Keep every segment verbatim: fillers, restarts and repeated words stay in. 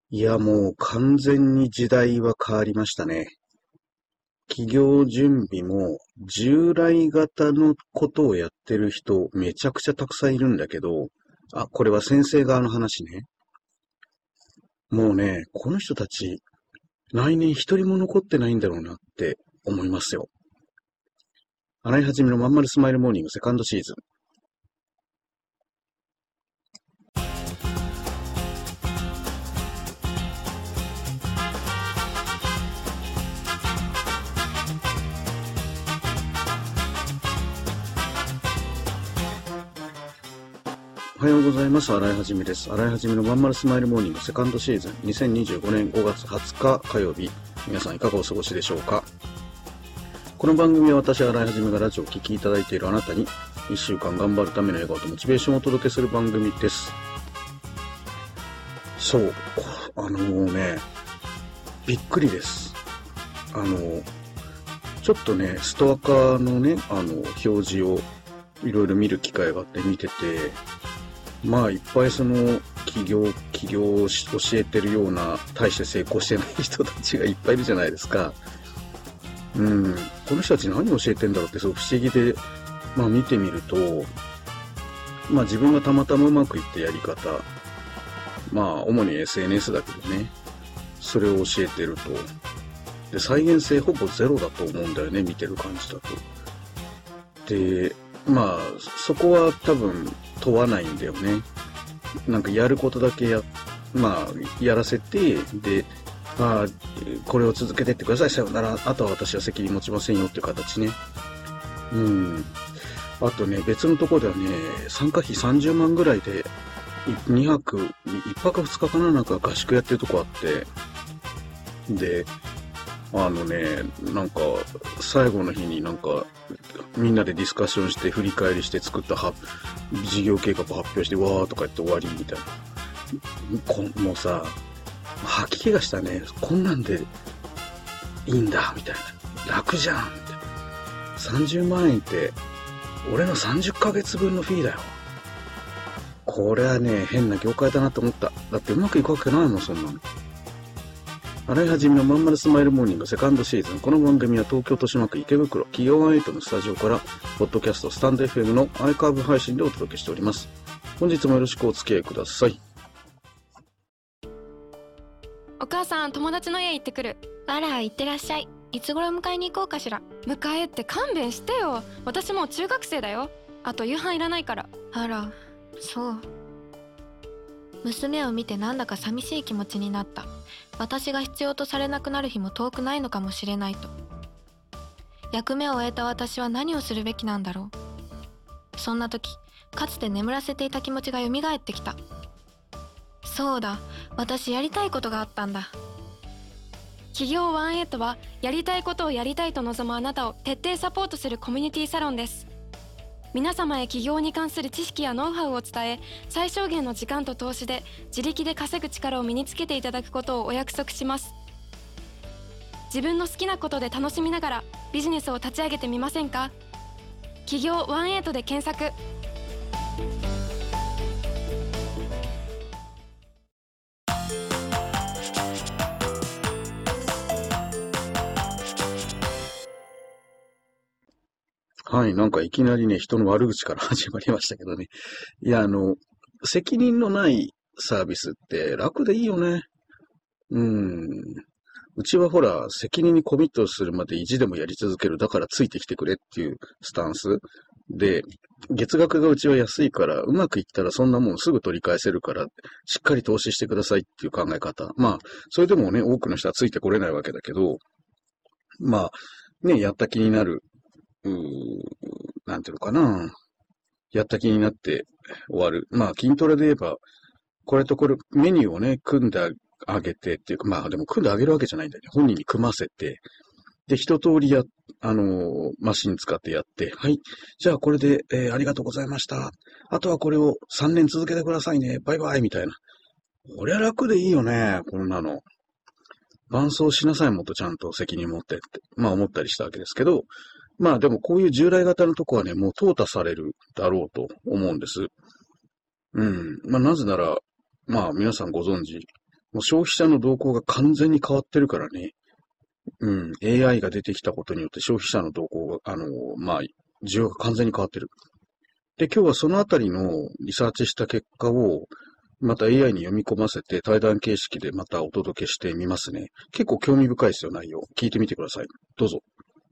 いや、もう完全に時代は変わりましたね。企業準備も従来型のことをやってる人めちゃくちゃたくさんいるんだけど、あ、これは先生側の話ね。もうね、この人たち来年一人も残ってないんだろうなって思いますよ。洗い始めのまんまるスマイルモーニングセカンドシーズン。おはようございます。洗いはじめです。洗いはじめのまんまるスマイルモーニングセカンドシーズンにせんにじゅうごねんごがつはつか火曜日。皆さんいかがお過ごしでしょうか。この番組は私、洗いはじめがラジオを聴きいただいているあなたにいっしゅうかん頑張るための笑顔とモチベーションをお届けする番組です。そう、あのね、びっくりです。あの、ちょっとね、ストアカーのね、あの、表示をいろいろ見る機会があって見てて、まあいっぱいその企業、企業を教えてるような大して成功してない人たちがいっぱいいるじゃないですか。うん、この人たち何を教えてんだろうってすごく不思議で、まあ見てみると、まあ自分がたまたまうまくいったやり方、まあ主に エスエヌエス だけどね、それを教えてると。で、再現性ほぼゼロだと思うんだよね、見てる感じだと。で、まあそこは多分問わないんだよね。なんかやることだけや、まあやらせて、で、まあ、これを続けてってください。さよなら。あとは私は責任持ちませんよっていう形ね。うん。あとね、別のところではね、参加費さんじゅうまんぐらいで、にはく、いっぱくふつかかな、なんか合宿やってるとこあって、で、あのね、なんか、最後の日になんか、みんなでディスカッションして振り返りして作ったは事業計画発表して、わーとか言って終わりみたいな。こもうさ、吐き気がしたね。こんなんでいいんだ、みたいな。楽じゃん、みたいな。さんじゅうまんえんって、俺のさんじゅっかげつぶんのフィーだよ。これはね、変な業界だなと思った。だってうまくいくわけないもん、そんなの。洗いはじめのまんまるスマイルモーニングセカンドシーズン。この番組は東京豊島区池袋企業ワンエイトのスタジオから、ポッドキャストスタンド エフエム のアーカイブ配信でお届けしております。本日もよろしくお付き合いください。 お母さん、友達の家行ってくる。 あら、行ってらっしゃい。いつ頃迎えに行こうかしら。 迎えって勘弁してよ。私もう中学生だよ。あと夕飯いらないから。 あら、そう。娘を見てなんだか寂しい気持ちになった。私が必要とされなくなる日も遠くないのかもしれないと。役目を終えた私は何をするべきなんだろう。そんな時、かつて眠らせていた気持ちが蘇ってきた。そうだ、私やりたいことがあったんだ。 企業ワンエイトはやりたいことをやりたいと望むあなたを徹底サポートするコミュニティサロンです。皆様へ起業に関する知識やノウハウを伝え、最小限の時間と投資で自力で稼ぐ力を身につけていただくことをお約束します。自分の好きなことで楽しみながらビジネスを立ち上げてみませんか。企業ワンエイトで検索。 はい、なんかいきなりね、人の悪口から始まりましたけどね。いや、あの、責任のないサービスって楽でいいよね。うん。うちはほら、責任にコミットするまで意地でもやり続ける。だからついてきてくれっていうスタンス。で、月額がうちは安いから、うまくいったらそんなもんすぐ取り返せるから、しっかり投資してくださいっていう考え方。まあ、それでもね、多くの人はついてこれないわけだけど、まあ、ね、やった気になる。うーなんていうのかな。やった気になって終わる。まあ、筋トレで言えば、これとこれ、メニューをね、組んであげてっていうか、まあ、でも組んであげるわけじゃないんだよね。本人に組ませて、で、一通りや、あのーマシン使ってやって、はい。じゃあ、これで、えーありがとうございました。あとはこれをさんねん続けてくださいね。バイバイ、みたいな。こりゃ楽でいいよね、こんなの。伴走しなさい、もっとちゃんと責任持ってって、まあ思ったりしたわけですけど、まあでもこういう従来型のとこはね、もう淘汰されるだろうと思うんです。うん。まあなぜなら、まあ皆さんご存知、 もう消費者の動向が完全に変わってるからね。うん。エーアイ が出てきたことによって消費者の動向が、あの、まあ、需要が完全に変わってる。で、今日はそのあたりのリサーチした結果を、また エーアイ に読み込ませて対談形式でまたお届けしてみますね。結構興味深いですよ、内容。聞いてみてください。どうぞ。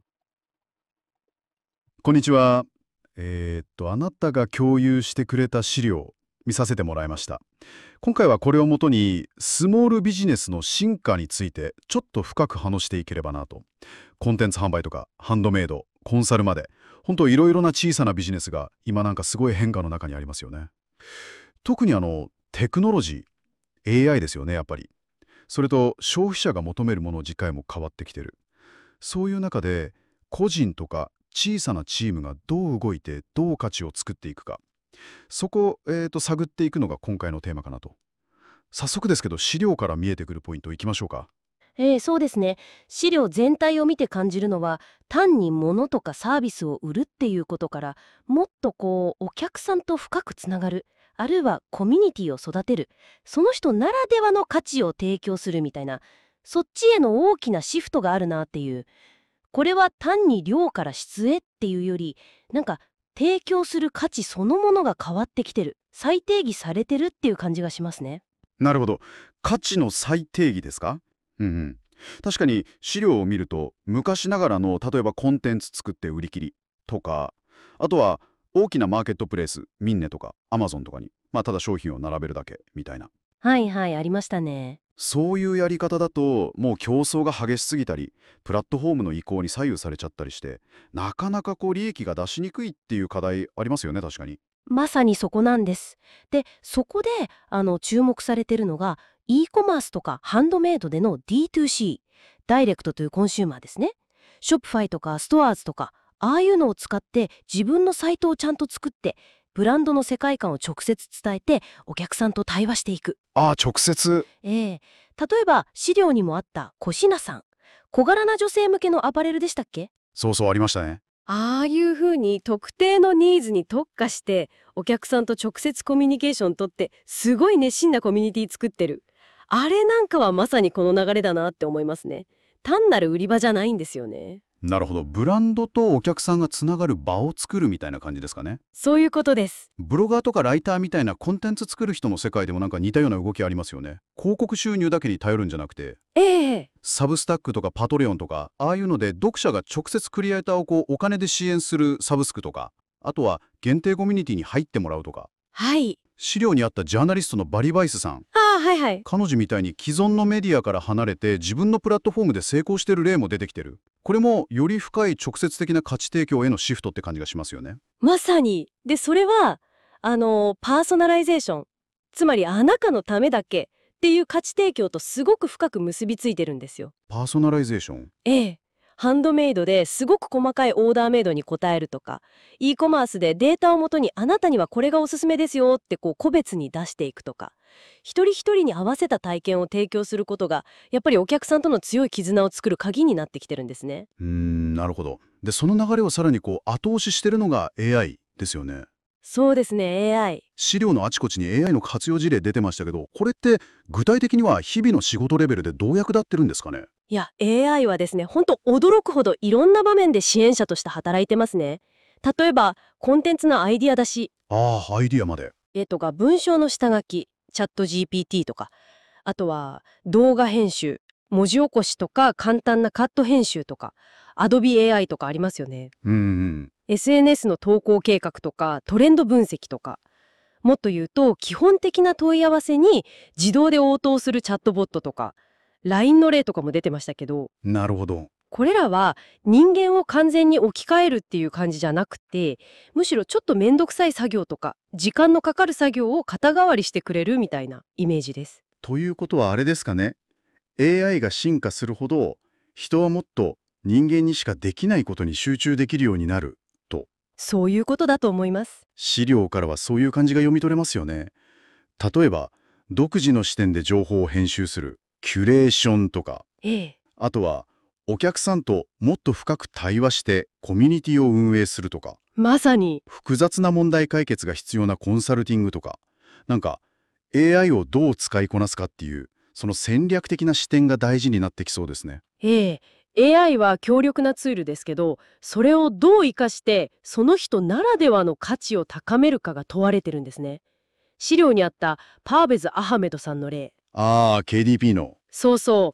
こんにちは。えーっと、あなたが共有してくれた資料、見させてもらいました。今回はこれをもとに、スモールビジネスの進化について、ちょっと深く話していければなと。コンテンツ販売とか、ハンドメイド、コンサルまで、本当いろいろな小さなビジネスが、今なんかすごい変化の中にありますよね。特にあの、テクノロジー、エーアイ ですよね、やっぱり。それと、消費者が求めるもの自体も変わってきてる。そういう中で、個人とか小さなチームがどう動いてどう価値を作っていくか、そこを、えーと探っていくのが今回のテーマかなと。早速ですけど資料から見えてくるポイントいきましょうか。 えー、そうですね。資料全体を見て感じるのは、単に物とかサービスを売るっていうことから、もっとこうお客さんと深くつながる、あるいはコミュニティを育てる、その人ならではの価値を提供するみたいな、そっちへの大きなシフトがあるなっていう。これは単に量から質へっていうより、なんか提供する価値そのものが変わってきてる、再定義されてるっていう感じがしますね。 なるほど。価値の再定義ですか？うんうん。確かに資料を見ると昔ながらの例えばコンテンツ作って売り切りとか、あとは大きなマーケットプレイス、ミンネとかアマゾンとかに、まあ、ただ商品を並べるだけみたいな。 はいはい、ありましたね。 そういうやり方だともう競争が激しすぎたりプラットフォームの移行に左右されちゃったりしてなかなかこう利益が出しにくいっていう課題ありますよね、確かに。 まさにそこなんです。で、そこであの注目されてるのが e コマースとかハンドメイドでの ディーツーシー、ダイレクトというコンシューマーですね。ショップファイとかストアーズとか、ああいうのを使って自分のサイトをちゃんと作って、ブランドの世界観を直接伝えてお客さんと対話していく。 ああ、直接。 ええ、例えば資料にもあったコシナさん、小柄な女性向けのアパレルでしたっけ？ そうそう、ありましたね。 ああいう風に特定のニーズに特化してお客さんと直接コミュニケーション取ってすごい熱心なコミュニティ作ってる。あれなんかはまさにこの流れだなって思いますね。単なる売り場じゃないんですよね。 なるほど。ブランドとお客さんがつながる場を作るみたいな感じですかね。 そういうことです。 ブロガーとかライターみたいなコンテンツ作る人の世界でもなんか似たような動きありますよね。広告収入だけに頼るんじゃなくて、 ええ、 サブスタックとかパトレオンとか、ああいうので読者が直接クリエイターをこうお金で支援するサブスクとか、あとは限定コミュニティに入ってもらうとか。 はい。 資料にあったジャーナリストのバリバイスさん。 ああ、はいはい。 彼女みたいに既存のメディアから離れて自分のプラットフォームで成功してる例も出てきてる。これもより深い直接的な価値提供へのシフトって感じがしますよね。 まさに。で、それはあのパーソナライゼーション、つまりあなたのためだけっていう価値提供とすごく深く結びついてるんですよ。 パーソナライゼーション。 ええ。ハンドメイドですごく細かいオーダーメイドに応えるとか、e コマースでデータをもとにあなたにはこれがおすすめですよってこう個別に出していくとか、一人一人に合わせた体験を提供することがやっぱりお客さんとの強い絆を作る鍵になってきてるんですね。 うーん、なるほど。で、その流れをさらにこう後押ししてるのが エーアイ ですよね。 そうですね、エーアイ。 資料のあちこちに エーアイ の活用事例出てましたけど、これって具体的には日々の仕事レベルでどう役立ってるんですかね？ いや、エーアイ はですね、ほんと驚くほどいろんな場面で支援者として働いてますね。例えば、コンテンツのアイディア出し、 ああ、アイディアまで。 絵とか文章の下書き、チャット ジーピーティー とか、あとは動画編集、文字起こしとか簡単なカット編集とか、Adobe エーアイ とかありますよね。 うんうん。 エスエヌエス の投稿計画とかトレンド分析とか、もっと言うと基本的な問い合わせに自動で応答するチャットボットとか ライン の例とかも出てましたけど、 なるほど。 これらは人間を完全に置き換えるっていう感じじゃなくて、むしろちょっとめんどくさい作業とか時間のかかる作業を肩代わりしてくれるみたいなイメージです。 ということはあれですかね。エーアイ が進化するほど人はもっと人間にしかできないことに集中できるようになると。 そういうことだと思います。 資料からはそういう感じが読み取れますよね。例えば独自の視点で情報を編集するキュレーションとか、 ええ。 あとはお客さんともっと深く対話してコミュニティを運営するとか、 まさに。 複雑な問題解決が必要なコンサルティングとか、なんか エーアイ をどう使いこなすかっていうその戦略的な視点が大事になってきそうですね。 ええ、エーアイ は強力なツールですけど、それをどう活かしてその人ならではの価値を高めるかが問われてるんですね。資料にあったパーベズ・アハメドさんの例。 ああ、ケーディーピー の。 そうそう。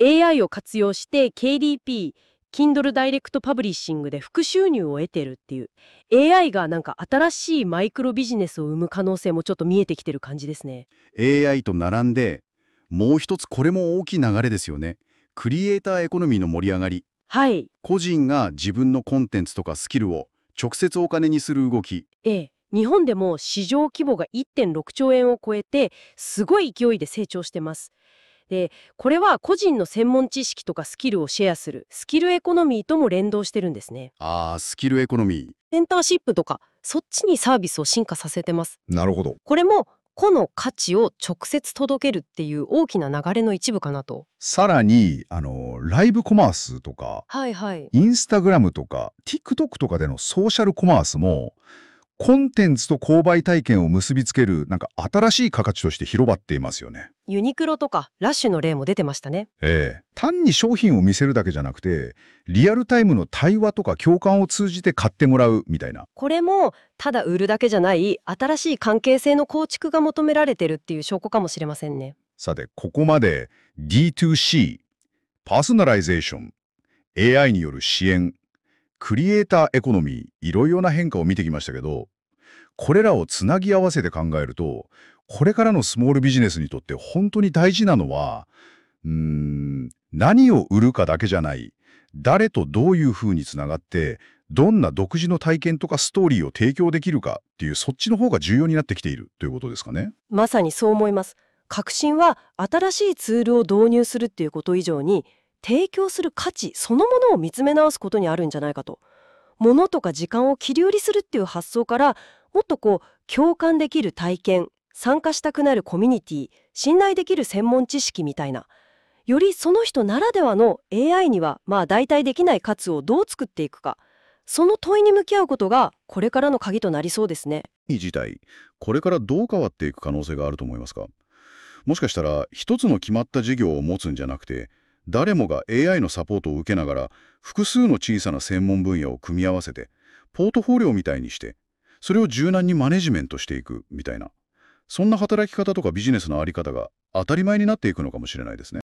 エーアイ を活用して ケーディーピー、Kindle Direct Publishing で副収入を得てるっていう。エーアイ がなんか新しいマイクロビジネスを生む可能性もちょっと見えてきてる感じですね。 エーアイ と並んで、もう一つこれも大きい流れですよね。クリエイターエコノミーの盛り上がり。 はい。 個人が自分のコンテンツとかスキルを直接お金にする動き。 ええ。日本でも市場規模が いってんろくちょうえんを超えて、すごい勢いで成長してます。で、これは個人の専門知識とかスキルをシェアするスキルエコノミーとも連動してるんですね。 ああ、スキルエコノミー。 センターシップとか、そっちにサービスを進化させてます。 なるほど。 これも個の価値を直接届けるっていう大きな流れの一部かなと。 さらに、あの、ライブコマースとか、 はいはい。 インスタグラムとか、TikTok とかでのソーシャルコマースも、コンテンツと購買体験を結びつける、なんか新しい形として広がっていますよね。 ユニクロとかラッシュの例も出てましたね。 ええ。単に商品を見せるだけじゃなくて、リアルタイムの対話とか共感を通じて買ってもらうみたいな。 これもただ売るだけじゃない新しい関係性の構築が求められてるっていう証拠かもしれませんね。 さて、ここまで ディーツーシー、パーソナライゼーション、エーアイ による支援、クリエイターエコノミー、いろいろな変化を見てきましたけど、これらをつなぎ合わせて考えると、これからのスモールビジネスにとって本当に大事なのは、うーん、何を売るかだけじゃない、誰とどういうふうにつながって、どんな独自の体験とかストーリーを提供できるかっていう、そっちの方が重要になってきているということですかね。 まさにそう思います。革新は新しいツールを導入するっていうこと以上に、提供する価値そのものを見つめ直すことにあるんじゃないかと。物とか時間を切り売りするっていう発想から、もっとこう共感できる体験、参加したくなるコミュニティ、信頼できる専門知識みたいな、よりその人ならではの エーアイ にはまあ代替できない価値をどう作っていくか、その問いに向き合うことがこれからの鍵となりそうですね。 自体、これからどう変わっていく可能性があると思いますか？もしかしたら一つの決まった事業を持つんじゃなくて、誰もが エーアイ のサポートを受けながら複数の小さな専門分野を組み合わせてポートフォリオみたいにして、それを柔軟にマネジメントしていくみたいな、そんな働き方とかビジネスのあり方が当たり前になっていくのかもしれないですね。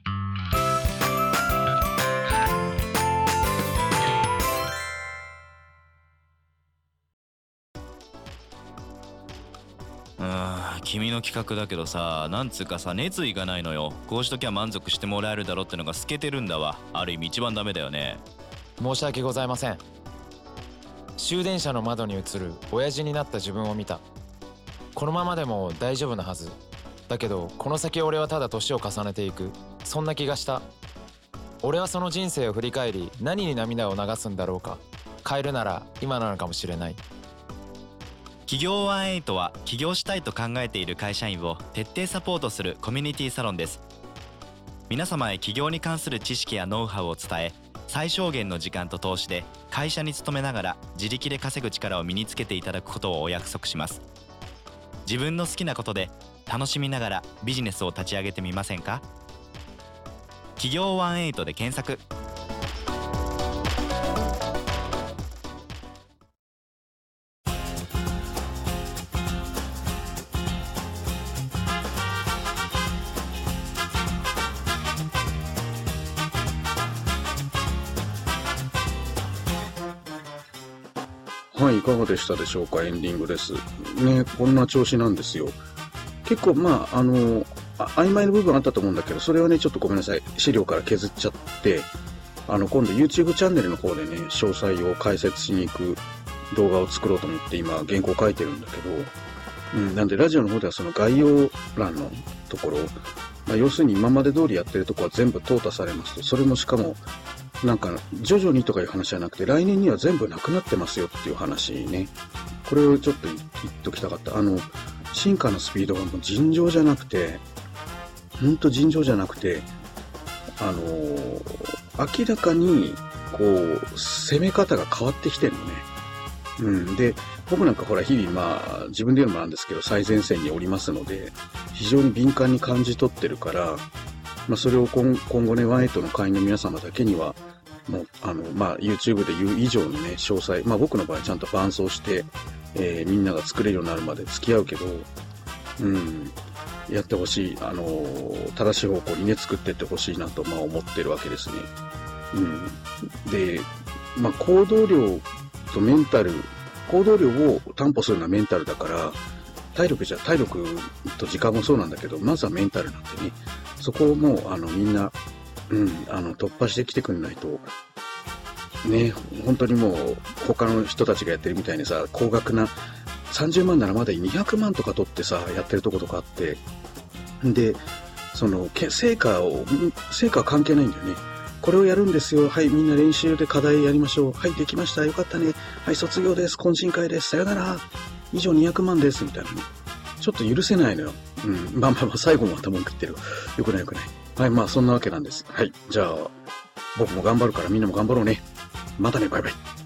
うーん、君の企画だけどさ、なんつうかさ、熱意がないのよ。こうしときゃ満足してもらえるだろうってのが透けてるんだわ。ある意味一番ダメだよね。 申し訳ございません。終電車の窓に映る親父になった自分を見た。このままでも大丈夫なはずだけど、この先俺はただ年を重ねていく、そんな気がした。俺はその人生を振り返り、何に涙を流すんだろうか。変えるなら今なのかもしれない。 企業ワンエイトは起業したいと考えている会社員を徹底サポートするコミュニティサロンです。皆様へ起業に関する知識やノウハウを伝え、最小限の時間と投資で会社に勤めながら自力で稼ぐ力を身につけていただくことをお約束します。自分の好きなことで楽しみながらビジネスを立ち上げてみませんか？企業ワンエイトで検索。 はい、いかがでしたでしょうか。エンディングです。ね、こんな調子なんですよ。結構、まあ、あの、あ曖昧な部分あったと思うんだけど、それはね、ちょっとごめんなさい。資料から削っちゃって、あの、今度 YouTube チャンネルの方でね、詳細を解説しに行く動画を作ろうと思って今、原稿書いてるんだけど、うん、なんで、ラジオの方ではその概要欄のところ、まあ、要するに今まで通りやってるところは全部淘汰されますと、それもしかも、なんか徐々にとかいう話じゃなくて、来年には全部なくなってますよっていう話ね。これをちょっと言っときたかった。あの進化のスピードがもう尋常じゃなくて、ほんと尋常じゃなくて、あのー、明らかにこう攻め方が変わってきてるのね。 うん。で、僕なんかほら日々まあ自分で言うのもなんですけど最前線におりますので、非常に敏感に感じ取ってるから、まあそれを今今後ね、ワンエイトの会員の皆様だけには、もう、あの、まあ YouTube で言う以上のね、詳細、まあ僕の場合ちゃんと伴走して、えー、みんなが作れるようになるまで付き合うけど、うん、やってほしい、あのー、正しい方向にね、作っていってほしいなと、まあ思ってるわけですね。うん。で、まあ行動量とメンタル、行動量を担保するのはメンタルだから、体力じゃ、体力と時間もそうなんだけど、まずはメンタルなんでね、そこをもう、あの、みんな、うん、あの、突破してきてくれないと、ね、本当にもう、他の人たちがやってるみたいにさ、高額な、さんじゅうまんならまだにひゃくまんとか取ってさ、やってるとことかあって、で、その、成果を、成果は関係ないんだよね。これをやるんですよ。はい、みんな練習で課題やりましょう。はい、できました。よかったね。はい、卒業です。懇親会です。さよなら。以上にひゃくまんです。みたいなね。ちょっと許せないのよ。うん。まあまあまあ、最後もまた文句言ってる。よくないよくない。はい、まあそんなわけなんです。はい。じゃあ、僕も頑張るからみんなも頑張ろうね。またね、バイバイ。